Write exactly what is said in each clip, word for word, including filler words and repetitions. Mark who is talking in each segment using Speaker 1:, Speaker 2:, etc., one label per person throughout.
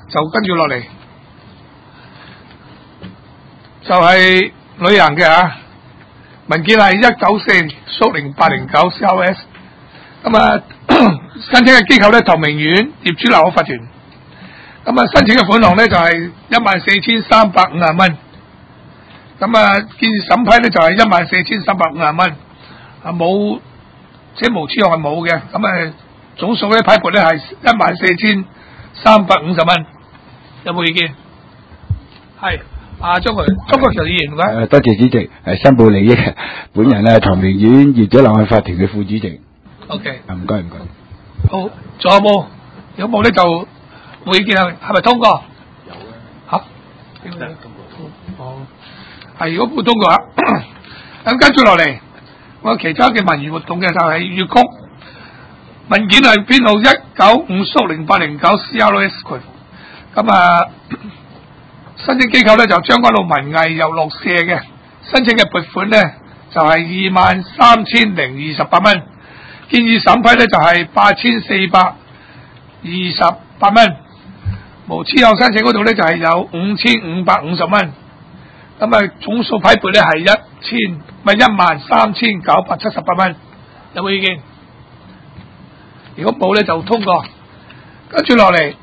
Speaker 1: 就跟住落嚟就係旅行嘅嚇，文件係一九四縮零八零九 C R S， 咁啊申請嘅機構咧頭明苑業主立案法團，咁啊申請嘅款項咧就係一萬四千三百五十蚊，咁啊建議審批咧就係一萬四千三百五十蚊，啊冇即係無此項係冇嘅，咁啊總數咧批撥咧係一萬四千三百五十蚊，有冇意見？係。啊，張國張國強議員嘅。
Speaker 2: 誒，多謝主席，誒，申報利益，本人咧，唐明苑業主立案法團嘅副主席。
Speaker 1: O K。
Speaker 2: 唔該唔該。
Speaker 1: 好，仲有冇？有冇咧就冇意見啊？係咪通過？有啊。嚇？點解通過？哦，係如果冇通過啊，咁跟住落嚟，我其他嘅文娛活動嘅就係粵曲文件係編號一九五縮零八零九 C R S 佢，咁啊。申請機構咧就將軍澳文藝遊樂社嘅申請嘅撥款咧就係二萬三千零二十八蚊，建議審批咧就係八千四百二十八蚊，無此項申請嗰度咧就係有五千五百五十蚊，咁啊總數批撥咧係一千咪一萬三千九百七十八蚊，有冇意見？如果冇咧就通過，跟住落嚟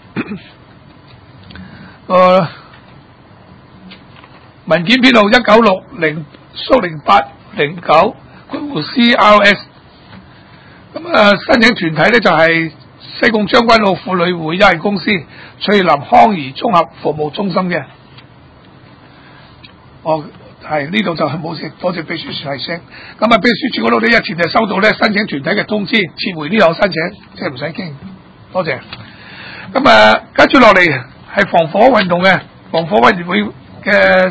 Speaker 1: 個。文件編號一九六零縮零八零九括弧 C R S， 咁啊申請團體咧就係西貢將軍澳婦女會有限公司翠林康怡綜合服務中心嘅。哦，係呢度就係冇事，多謝秘書處提醒。咁啊秘書處嗰度呢，日前就收到咧申請團體嘅通知，撤回呢項申請，即係唔使傾。多謝。咁啊跟住落嚟係防火運動嘅防火委員會嘅。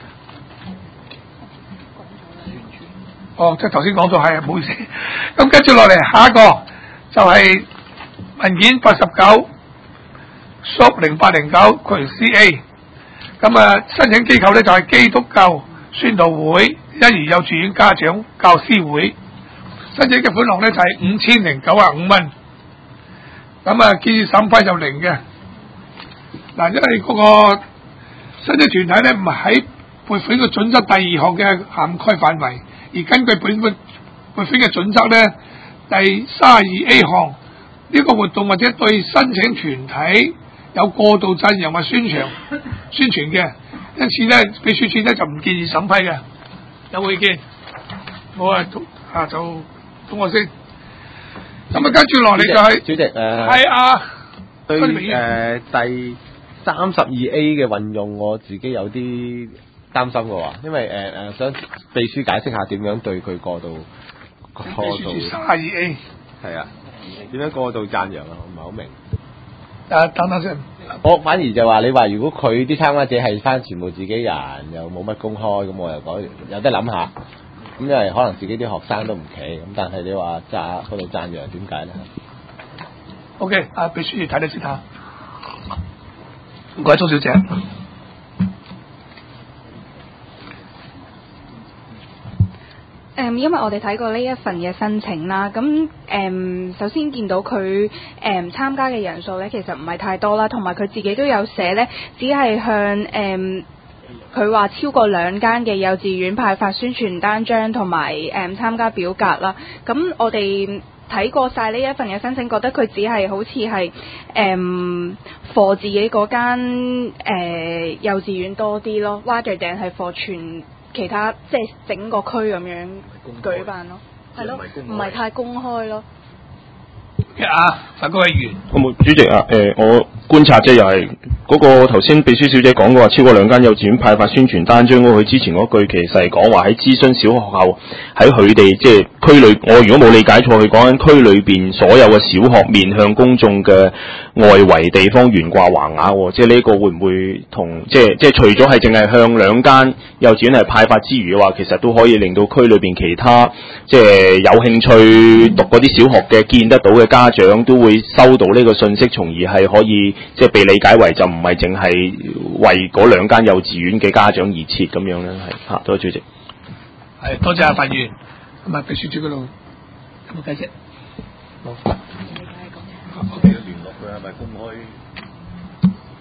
Speaker 1: 哦，即係頭先講咗係啊，唔好意思。咁跟住落嚟，下一個就係文件八十九縮零八零九括弧 C A。咁啊，申請機構咧就係基督教宣道會欣怡幼稚園家長教師會，申請嘅款項咧就係五千零九十五蚊。咁啊，建議審批就零嘅。嗱，因為嗰個申請團體咧唔係喺撥款嘅準則第二項嘅涵蓋範圍。而根據本撥撥款嘅準則咧，第三十二 A 項呢個活動或者對申請團體有過度讚揚或宣傳宣傳嘅，因此咧秘書處咧就唔建議審批嘅。有冇意見？冇啊，啊就通過先。咁啊，跟住落嚟就係、是、
Speaker 3: 主席誒，係、
Speaker 1: 呃、啊，
Speaker 3: 對誒、呃、第三十二 A 嘅運用，我自己有啲擔心嘅喎，因為誒誒、呃、想秘書解釋下點樣對佢過度過度
Speaker 1: 三十二 A
Speaker 3: 係啊，點樣過度讚揚啊？我唔係好明。
Speaker 1: 誒，等等先。
Speaker 3: 我反而就話你話，如果佢啲參加者係翻全部自己人，又冇乜公開，咁我又講有得諗下。咁因為可能自己啲學生都唔企，咁但係你話讚嗰度讚揚點解咧
Speaker 1: ？O K， 啊，秘書要睇你先嚇。唔該，鍾小姐。
Speaker 4: 誒，因為我哋睇過呢一份嘅申請啦，咁誒首先見到佢誒參加嘅人數咧，其實唔係太多啦，同埋佢自己都有寫咧，只係向誒佢話超過兩間嘅幼稚園派發宣傳單張同埋誒參加表格啦。咁我哋睇過晒呢一份嘅申請，覺得佢只係好似係誒 for 自己嗰間誒幼稚園多啲咯，rather than係 for 全其他即係整個區咁樣舉辦咯，係咯，唔係太公開咯。
Speaker 1: 啊，范國議員，
Speaker 5: 好冇主席啊，誒、呃，我觀察即係又係嗰個頭先秘書小姐講過話，超過兩間幼稚園派發宣傳單張嗰，佢之前嗰句其實係講話喺諮詢小學校喺佢哋即係區裏，我如果冇理解錯，佢講緊區裏邊所有嘅小學面向公眾嘅外圍地方懸掛橫額，即係呢個會唔會同即係即係除咗係淨係向兩間幼稚園係派發之餘嘅話，其實都可以令到區裏邊其他即係有興趣讀嗰啲小學嘅見得到嘅家長都會收到呢個信息，從而係可以即係被理解為就唔係淨係為嗰兩間幼稚園嘅家長而設咁樣咧，係嚇，多謝主席。
Speaker 1: 係多謝阿范議員，咁啊秘書處嗰度有冇解釋？冇。我哋聯絡佢係咪公開？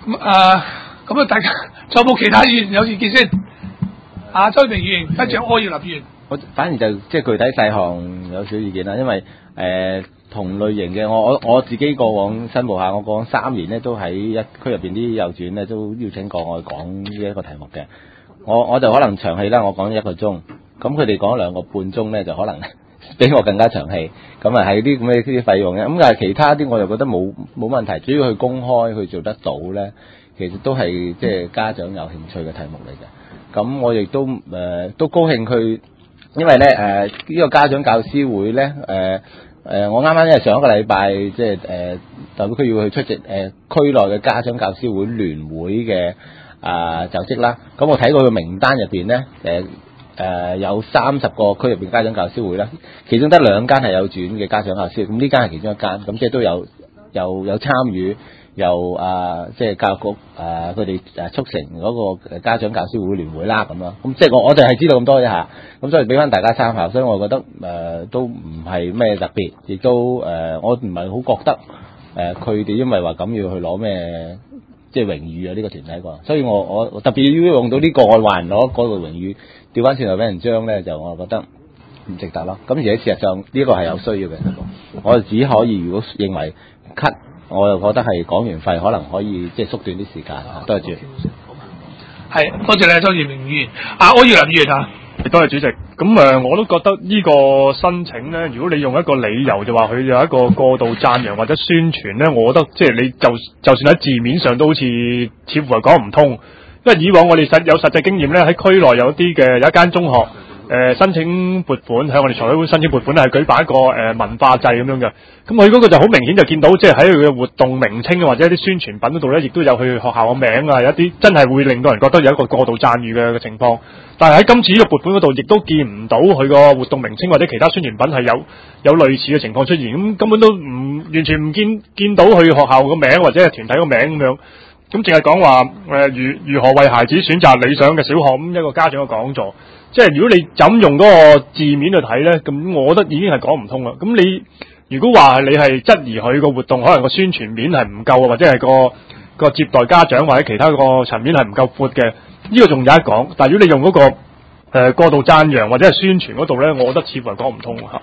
Speaker 1: 咁啊，咁啊，大家仲有冇其他議員有意見先？啊，周明議員，跟住柯耀林議員。
Speaker 3: 我反而就即係具體細項有少意見啦，因為誒、呃、同類型嘅我我我自己過往申報下，我過往三年咧都喺一區入邊啲幼稚園咧都邀請過我講呢一個題目嘅。我我就可能長氣啦，我講一個鐘，咁佢哋講兩個半鐘咧就可能比我更加長氣。咁啊係啲咁嘅啲費用嘅，咁但係其他啲我就覺得冇冇問題，主要去公開去做得到咧，其實都係即係家長有興趣嘅題目嚟嘅。咁我亦都誒、呃、都高興佢。因為咧，誒、呃、呢、這個家長教師會咧，誒、呃、誒、呃，我啱啱因為上一個禮拜，即係誒代表佢要去出席誒、呃、區內嘅家長教師會聯會嘅啊就職啦。咁我睇過個名單入邊咧，誒、呃、誒有三十個區入邊家長教師會啦，其中得兩間係有轉嘅家長教師會，咁呢間係其中一間，咁即係都有有有參與。由啊，即係教育局啊，佢哋誒促成嗰個家長教師會聯會啦，咁咯。咁即係我我哋係知道咁多一下，咁所以俾翻大家參考。所以我覺得誒、呃、都唔係咩特別，亦都誒、呃、我唔係好覺得誒佢哋因為話咁要去攞咩即係榮譽啊呢個團體啩。所以我我特別要用到呢、這個我話人攞嗰個榮譽，調翻轉頭俾人將咧，就我覺得唔值得咯。咁而且事實上呢、這個係有需要嘅，我哋只可以如果認為 cut。我又覺得係講完費可能可以即係縮短啲時間嚇，多謝主席。
Speaker 1: 係，多謝你周賢明議員。啊，柯耀林議員啊，
Speaker 6: 多謝主席。咁誒、呃，我都覺得呢個申請咧，如果你用一個理由就話佢有一個過度讚揚或者宣傳咧，我覺得即係你就就算喺字面上都好似似乎係講唔通。因為以往我哋實有實際經驗咧，喺區內有啲嘅有一間中學。誒、呃、申請撥款向我哋財委會申請撥款咧，係舉辦一個誒、呃、文化祭咁樣嘅。咁佢嗰個就好明顯就見到，即係喺佢嘅活動名稱或者一啲宣傳品嗰度咧，亦都有佢學校嘅名啊，有一啲真係會令到人覺得有一個過度讚譽嘅嘅情況。但係喺今次呢個撥款嗰度，亦都見唔到佢個活動名稱或者其他宣傳品係有有類似嘅情況出現。咁根本都唔完全唔見見到佢學校個名或者係團體個名咁樣。咁淨係講話誒如如何為孩子選擇理想嘅小學，咁一個家長嘅講座。即係如果你怎用嗰個字面去睇咧，咁我覺得已經係講唔通啦。咁你如果話你係質疑佢個活動可能個宣傳面係唔夠啊，或者係個個接待家長或者其他個層面係唔夠闊嘅，呢、這個仲有一講。但係如果你用嗰、那個誒、呃、過度讚揚或者係宣傳嗰度咧，我覺得似乎係講唔通嚇。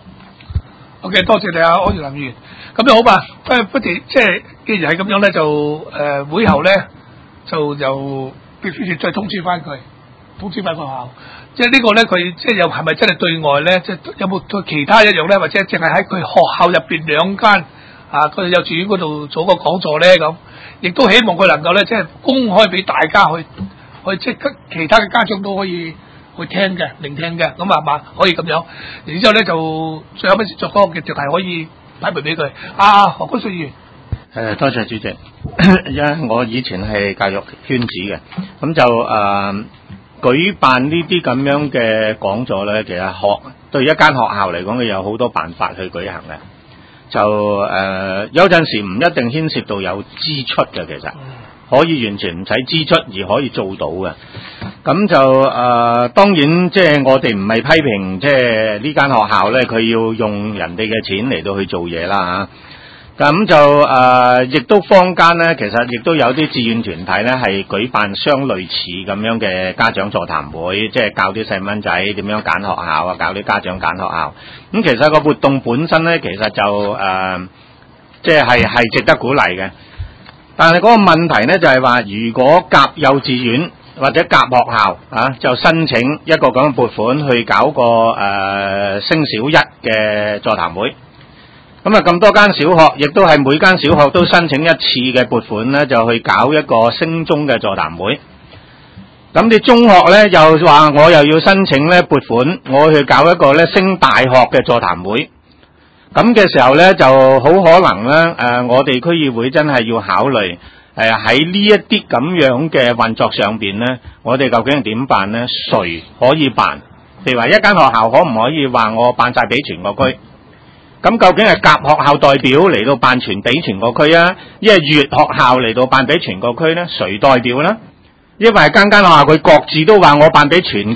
Speaker 1: OK， 多謝你啊，柯耀林議員。咁就好吧。誒，不如即係既然係咁樣咧，就誒、呃、會後咧就由秘書處再通知翻佢，通知翻個學校。即係呢個咧，佢即係又係咪真係對外咧？即係有冇對其他一樣咧？或者淨係喺佢學校入邊兩間啊個幼稚園嗰度做個講座咧？咁亦都希望佢能夠咧，即係公開俾大家去去即係其他嘅家長都可以去聽嘅、聆聽嘅。咁啊嘛，可以咁樣。然之後咧就最後尾作嗰個嘅就係可以擺埋俾佢。啊，何君堯議員。
Speaker 7: 誒，多謝主席。因為我以前係教育圈子嘅，咁就誒。呃舉辦呢啲咁樣嘅講座咧，其實學對一間學校嚟講，佢有好多辦法去舉行嘅。就誒、呃、有陣時唔一定牽涉到有支出嘅，其實可以完全唔使支出而可以做到嘅。咁就誒、呃、當然即係我哋唔係批評即係呢間學校咧，佢要用人哋嘅錢嚟到去做嘢啦嚇。咁就誒，亦、呃、都坊間咧，其實亦都有啲志願團體咧，係舉辦相類似咁樣嘅家長座談會，即係教啲細蚊仔點樣揀學校啊，教啲家長揀學校。咁其實個活動本身咧，其實就誒，即係係係值得鼓勵嘅。但係嗰個問題咧，就係話，如果夾幼稚園或者夾學校啊，就申請一個咁嘅撥款去搞個誒、呃、升小一嘅座談會。咁啊，咁多間小學，亦都係每間小學都申請一次嘅撥款咧，就去搞一個升中嘅座談會。咁啲中學咧又話我又要申請咧撥款，我去搞一個咧升大學嘅座談會。咁嘅時候咧，就好可能咧，誒、呃，我哋區議會真係要考慮，誒喺呢一啲咁樣嘅運作上邊咧，我哋究竟係點辦咧？誰可以辦？譬如話一間學校可唔可以話我辦晒俾全個區？咁究竟係甲學校代表嚟到辦全俾全個區啊？因為乙學校嚟到辦俾全個區咧，誰代表咧？因為間間學校佢各自都話我辦俾全區，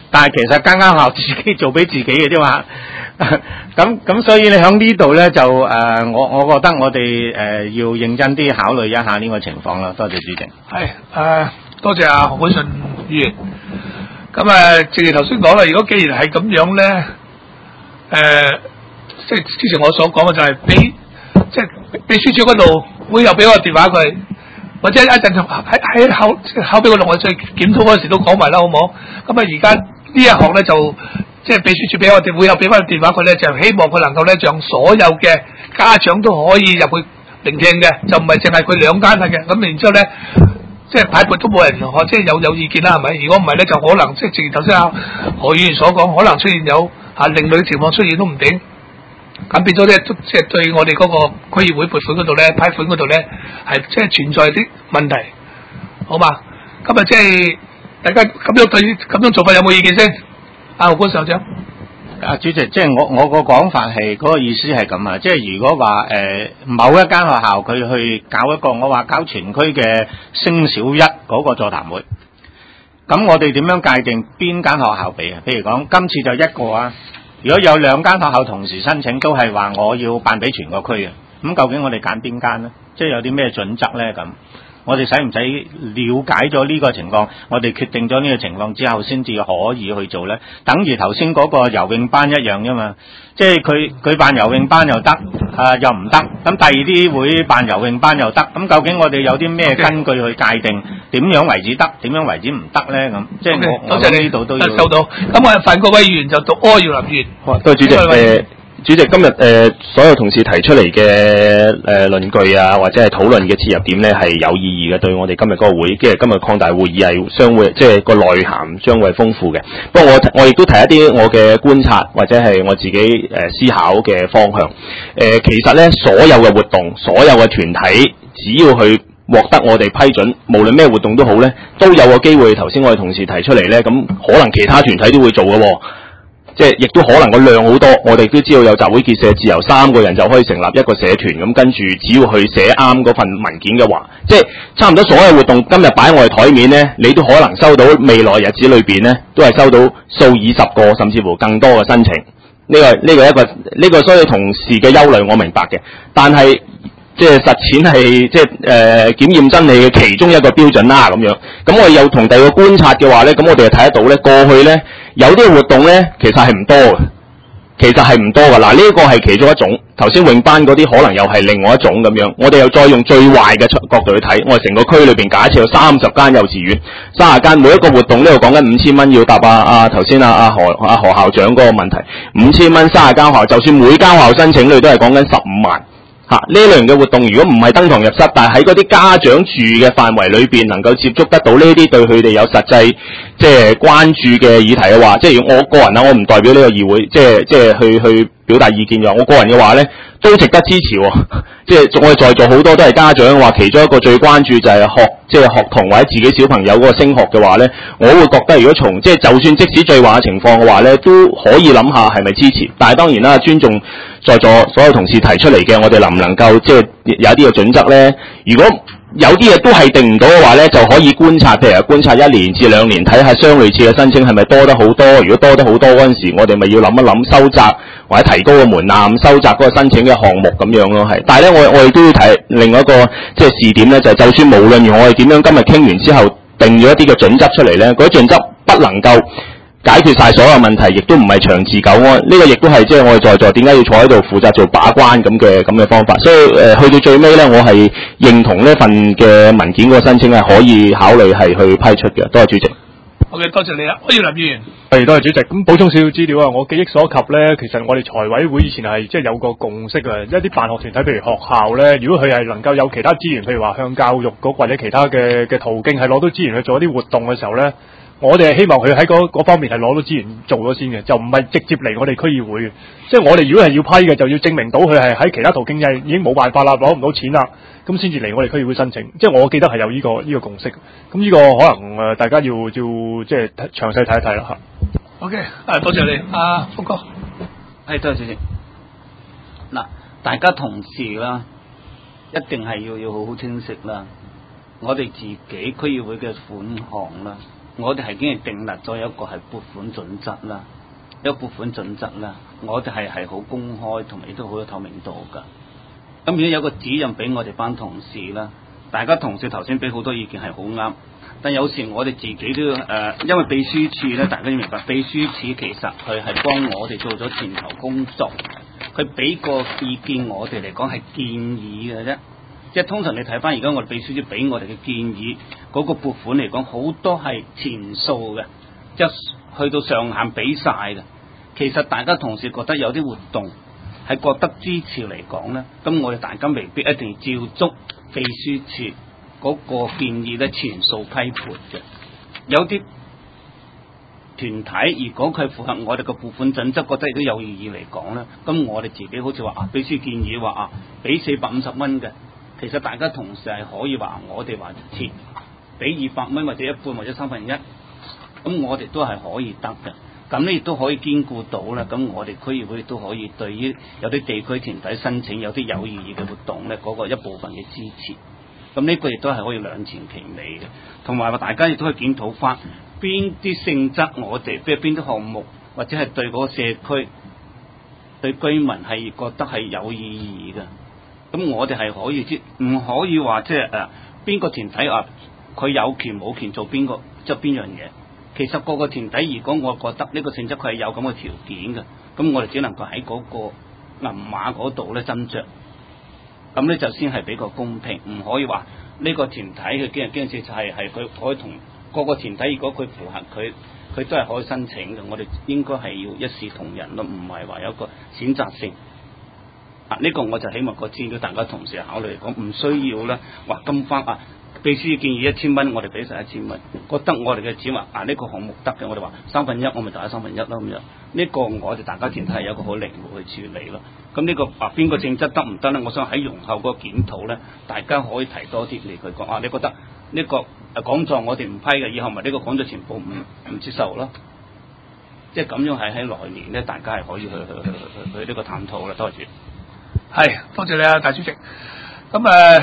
Speaker 7: 但係其實間間學校自己做俾自己嘅啫嘛。咁咁所以你喺呢度咧就誒、呃，我我覺得我哋誒、呃、要認真啲考慮一下呢個情況啦。多謝主席。
Speaker 1: 係誒、呃，多謝阿何本順議員。咁誒，正如頭先講啦，如果既然係咁樣咧，誒、呃，即係之前我所講嘅就係俾，即係秘書處嗰度會又俾我電話佢，或者一陣喺喺後後俾我錄我再檢討嗰陣時都講埋啦，好唔好？咁啊，而家呢一項咧就即係秘書處俾我哋會有俾翻個電話佢咧，就希望佢能夠咧讓所有嘅家長都可以入去聆聽嘅，就唔係淨係佢兩間嘅。咁然之後咧。即係派撥都冇人學，即係有有意見啦，係咪？如果唔係咧，就可能即係正如頭先阿何議員所講，可能出現有啊另類嘅情況出現都唔定。咁變咗咧，即係對我哋嗰個區議會撥款嗰度咧，批款嗰度咧，係即係存在啲問題，好嘛？咁啊，即係大家咁樣對咁樣做法有冇意見先？阿何官上長。
Speaker 7: 啊，主席，即係我我個講法係嗰、那個意思係咁啊，即係如果話誒、呃、某一間學校佢去搞一個我話搞全區嘅升小一嗰個座談會，咁我哋點樣界定邊間學校俾啊？譬如講今次就一個啊，如果有兩間學校同時申請，都係話我要辦俾全個區嘅，咁究竟我哋揀邊間呢？即係有啲咩準則咧？咁我哋使唔使了解咗呢個情況？我哋決定咗呢個情況之後，先至可以去做咧。等於頭先嗰個游泳班一樣啫嘛，即係佢佢辦游泳班又得，啊又唔得。咁第二啲會辦游泳班又得。咁究竟我哋有啲咩根據去界定點樣為止得，點樣為止唔得咧？咁即係我
Speaker 1: 多謝你
Speaker 7: 呢度都要
Speaker 1: 收到。咁我范國威議員就讀柯耀林議員。
Speaker 5: 好，多謝主席。誒，主席今日誒、呃、所有同事提出嚟嘅誒論據啊，或者係討論嘅切入點咧，係有意義嘅，對我哋今日嗰個會，即係今日擴大會議係相會，即係個內涵將會豐富嘅。不過我我亦都提一啲我嘅觀察，或者係我自己誒、呃、思考嘅方向。誒、呃，其實咧所有嘅活動，所有嘅團體，只要去獲得我哋批准，無論咩活動都好咧，都有個機會。頭先我哋同事提出嚟咧，咁可能其他團體都會做嘅喎。即係亦都可能個量好多，我哋都知道有集會結社自由，三個人就可以成立一個社團，咁跟住只要去寫啱嗰份文件嘅話，即係差唔多所有活動今日擺喺我哋台面呢，你都可能收到未來日子裏邊呢，都係收到數以十個甚至乎更多嘅申請。呢個呢個一個呢個，所以同事嘅憂慮我明白嘅，但係即係實踐係即係誒檢驗真理嘅其中一個標準啦咁樣。咁我又同第二個觀察嘅話咧，咁我哋就睇得到咧，過去咧有啲活動咧其實係唔多嘅，其實係唔多㗎。嗱，呢個係其中一種。頭先泳班嗰啲可能又係另外一種咁樣。我哋又再用最壞嘅角度去睇，我哋成個區裏邊假設有三十間幼稚園，三十間每一個活動呢度講緊五千蚊，要答啊啊頭先啊啊何啊何校長嗰個問題，五千蚊三十間學校，就算每間學校申請你都係講緊十五萬。嚇！呢類型嘅活動，如果唔係登堂入室，但係喺嗰啲家長住嘅範圍裏邊，能夠接觸得到呢啲對佢哋有實際即係關注嘅議題嘅話，即係我個人啦，我唔代表呢個議會，即係即係去去表達意見嘅話，我個人嘅話咧，都值得支持喎。即係我哋在座好多都係家長嘅話，其中一個最關注就係學即係學童或者自己小朋友嗰個升學嘅話咧，我會覺得如果從即係就算即使最壞嘅情況嘅話咧，都可以諗下係咪支持。但係當然啦，尊重在座所有同事提出嚟嘅，我哋能唔能夠即係有一啲嘅準則咧？如果有啲嘢都係定唔到嘅話咧，就可以觀察，譬如觀察一年至兩年，睇下相類似嘅申請係咪多得好多。如果多得好多嗰陣時，我哋咪要諗一諗收窄或者提高個門檻，收窄嗰個申請嘅項目咁樣咯。係，但係咧，我我哋都要睇另外一個即係試點咧，就係、是、就算無論如何我哋點樣今日傾完之後定咗一啲嘅準則出嚟咧，嗰啲準則不能夠解決晒所有問題，亦都唔係長治久安。呢、這個亦都係即係我哋在座點解要坐喺度負責做把關咁嘅咁嘅方法。所以誒、呃，去到最尾咧，我係認同呢份嘅文件嗰個申請係可以考慮係去批出嘅。多謝主席。
Speaker 1: 好嘅，多謝你啊，柯耀林議員。
Speaker 6: 係，多謝主席。咁補充少少資料啊，我記憶所及咧，其實我哋財委會以前係即係有個共識啊，一啲辦學團體，譬如學校咧，如果佢係能夠有其他資源，譬如話向教育局或者其他嘅嘅途徑係攞到資源去做一啲活動嘅時候咧。我哋係希望佢喺嗰方面係攞到資源做咗先嘅，就唔係直接嚟我哋區議會嘅。即係我哋如果係要批嘅，就要證明到佢係喺其他途徑係已經冇辦法啦，攞唔到錢啦，咁先至嚟我哋區議會申請。即係我記得係有呢、這個呢、這個共識。咁呢個可能誒、呃、大家要要即係詳細睇一睇啦嚇。
Speaker 1: OK，啊多謝你，阿、啊、福哥。
Speaker 8: 係多謝主席。嗱，大家同事啦，一定係要要好好清晰啦。我哋自己區議會嘅款項啦， 我哋係已經訂立咗一個係撥款準則啦，一個撥款準則啦，我哋係係好公開同埋亦都好有透明度㗎。咁如果有個指引俾我哋班同事啦，大家同事頭先俾好多意見係好啱，但有時我哋自己都要誒、呃，因為秘書處咧，大家要明白，秘書處其實佢係幫我哋做咗前頭工作，佢俾個意見我哋嚟講係建議嘅啫。即係通常你睇翻而家我哋秘書處俾我哋嘅建議嗰、那個撥款嚟講，好多係前數嘅，即係去到上限俾晒嘅。其實大家同事覺得有啲活動係覺得支持嚟講咧，咁我哋大家未必一定照足秘書處嗰個建議咧全數批撥嘅。有啲團體如果佢符合我哋嘅撥款準則，覺得亦都有意義嚟講咧，咁我哋自己好似話啊，秘書建議話啊，俾四百五十蚊嘅。其實大家同事係可以話，我哋話貼俾二百蚊或者一半或者三分一，咁我哋都係可以得嘅。咁呢亦都可以兼顧到啦。咁我哋區議會都可以對於有啲地區團體申請有啲有意義嘅活動咧，嗰、那個一部分嘅支持。咁呢個亦都係可以兩全其美嘅。同埋話大家亦都可以檢討翻邊啲性質我哋，譬如邊啲項目或者係對嗰個社區對居民係覺得係有意義嘅。咁我哋係可以知，唔可以話即係誒邊個團體啊，佢有權冇權做邊個即係邊樣嘢。其實個個團體如果我覺得呢個性質佢係有咁嘅條件嘅，咁我哋只能夠喺嗰個銀碼嗰度咧斟酌，咁咧就先係比較公平，唔可以話呢個團體嘅經人經事就係係佢可以同個個團體，如果佢符合佢，佢都係可以申請嘅。我哋應該係要一視同仁咯，唔係話有一個選擇性。啊！呢、這個我就希望個資料大家同時考慮嚟講，唔需要咧話金翻啊！秘書建議一千蚊，我哋俾晒一千蚊。覺得我哋嘅錢話啊呢、這個項目得嘅，我哋話三分一，我咪就係三分一咯咁樣。呢、這個我哋大家團體係有一個好靈活去處理咯。咁呢、這個啊邊個性質得唔得咧？我想喺容後個檢討咧，大家可以提多啲嚟佢講啊！你覺得呢、這個誒講座我哋唔批嘅，以後咪呢個講座全部唔唔接受咯。即係咁樣係喺來年咧，大家係可以去去去去去呢個探討啦。多謝。
Speaker 1: 係，多謝你啊，大主席。咁誒，呃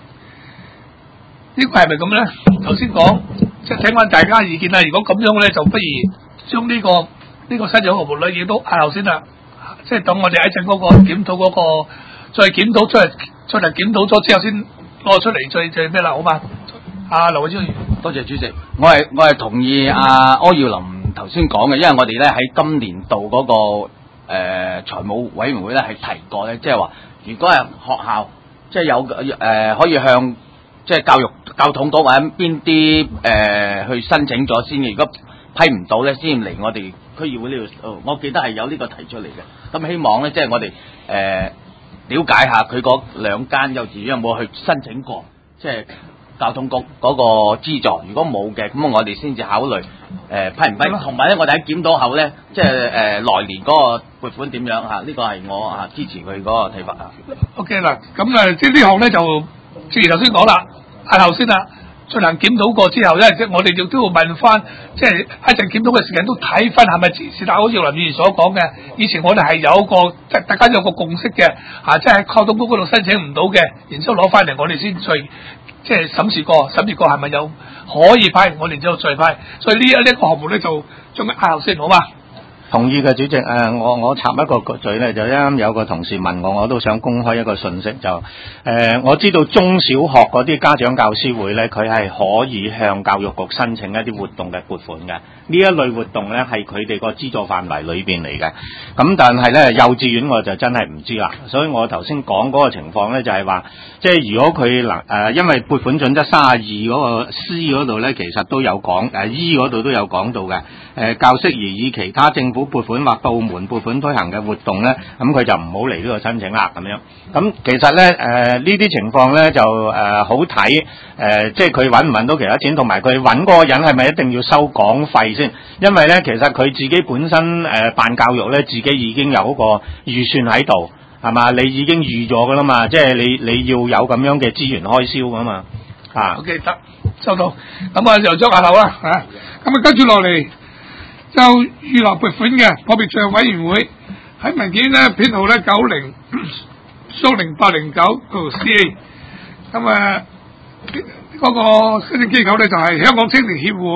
Speaker 1: 這個、是是呢個係咪咁咧？頭先講，即係聽翻大家意見啦。如果咁樣咧，就不如將呢、這個呢、這個新嘅項目咧，亦都押後先啦。即係等我哋一陣嗰個檢討嗰個，再檢討出嚟，出嚟檢討咗之後，先攞出嚟，再再咩啦？好嘛？阿劉偉超，
Speaker 9: 多謝主席。我係我係同意阿柯耀林頭先講嘅，因為我哋咧喺今年度嗰、那個。誒、呃、財務委員會咧係提過咧，即係話如果係學校即係有誒、呃、可以向即係教育教統局或者邊啲誒去申請咗先嘅，如果批唔到咧，先嚟我哋區議會呢度。我記得係有呢個提出嚟嘅。咁希望咧，即係我哋誒、呃、了解下佢嗰兩間幼稚園有冇去申請過，即係教統局嗰個資助。如果冇嘅，咁我哋先至考慮誒、呃、批唔批。同埋咧，我哋喺檢討後咧，即係誒來年嗰個撥款點樣嚇？呢、這個係我啊支持佢嗰個睇法啊。
Speaker 1: OK 嗱，咁誒即係呢項咧就，正如頭先講啦，押後先啦，進行檢討過之後咧，即係我哋亦都要問翻，即係一陣檢討嘅時間都睇翻係咪是但好似林議員所講嘅，以前我哋係有個即係大家有個共識嘅嚇，即係喺教統局嗰度申請唔到嘅，然之後攞翻嚟我哋先再即係審視過，審視過係咪有可以批，我哋之後再批。所以呢一呢一個項目咧就將佢押後先，好嘛？
Speaker 7: 同意嘅主席，誒、呃，我我插一個嘴咧，就啱啱有個同事問我，我都想公開一個信息，就誒、呃，我知道中小學嗰啲家長教師會咧，佢係可以向教育局申請一啲活動嘅撥款嘅，呢一類活動咧係佢哋個資助範圍裏邊嚟嘅。咁但係咧幼稚園我就真係唔知啦，所以我頭先講嗰個情況咧就係話，即係如果佢嗱誒，因為撥款準則三十二嗰個 C 嗰度咧，其實都有講，誒 E 嗰度都有講到嘅，誒、呃、較適宜以其他政府撥款或部門撥款推行嘅活動咧，咁佢就唔好嚟呢個申請啦咁樣。咁其實咧，誒呢啲情況咧就誒、呃、好睇，誒、呃、即係佢揾唔揾到其他錢，同埋佢揾嗰個人係咪一定要收講費先？因為咧，其實佢自己本身誒、呃、辦教育咧，自己已經有個預算喺度，係嘛？你已經預咗噶啦嘛，即係你你要有咁樣嘅資源開銷噶嘛。啊
Speaker 1: ，OK 得收到，咁啊就將押後啦嚇。咁啊跟住落嚟。就預留撥款嘅個別賬委員會喺文件咧編號咧九零蘇零八零九號 C A， 咁啊嗰個申請機構咧就係香港青年協會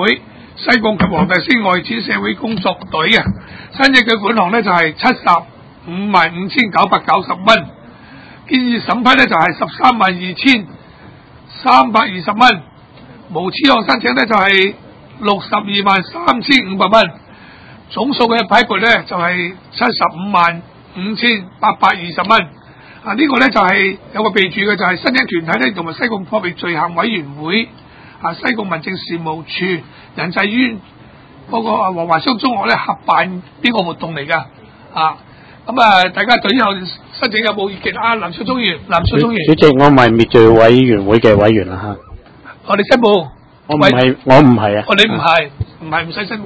Speaker 1: 西貢及黃大仙外展社會工作隊啊，申請嘅款項咧就係七十五萬五千九百九十蚊，建議審批咧就係十三萬二千三百二十蚊，無此項申請咧就係六十二萬三千五百蚊，總數嘅批撥咧就係七十五萬五千八百二十蚊。啊，呢個咧就係有個備註嘅，就係申請團體咧同埋西貢撲滅罪行委員會。啊！西貢民政事務處仁濟醫嗰個黃華商中學咧合辦邊個活動嚟㗎？啊！咁啊，大家對以後申請有冇意見啊？林少忠議員，林少忠議員，
Speaker 10: 主席，我唔係滅罪委員會嘅委員啦嚇。
Speaker 1: 我哋申報，
Speaker 10: 我唔係，我唔係啊。
Speaker 1: 哦，你唔係，唔係唔使申報，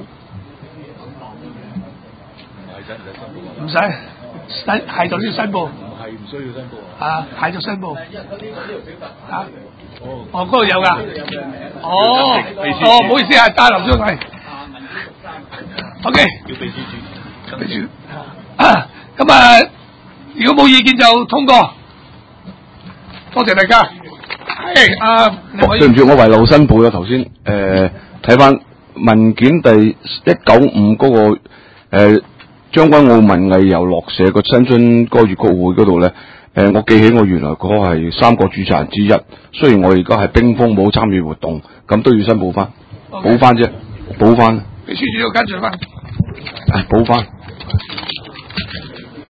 Speaker 1: 唔使，使係就先申報。
Speaker 11: 係唔需要申報
Speaker 1: 啊！係就申報。啊！哦，嗰度有㗎。哦，哦，唔好意思啊，打林少係。O K。
Speaker 11: 叫秘書處。
Speaker 1: 秘書。咁啊，如果冇意見就通過。多謝大家。係啊，
Speaker 12: 對唔住，我遺漏申報咗頭先。誒，睇翻文件第一九五嗰個誒將軍澳文藝遊樂社個新春歌粵曲會嗰度咧。誒，我記起我原來嗰個係三個主責人之一，雖然我而家係冰封冇參與活動，咁都要申報翻，補翻啫，補翻。
Speaker 1: 秘書處要跟住翻。
Speaker 12: 誒，補翻。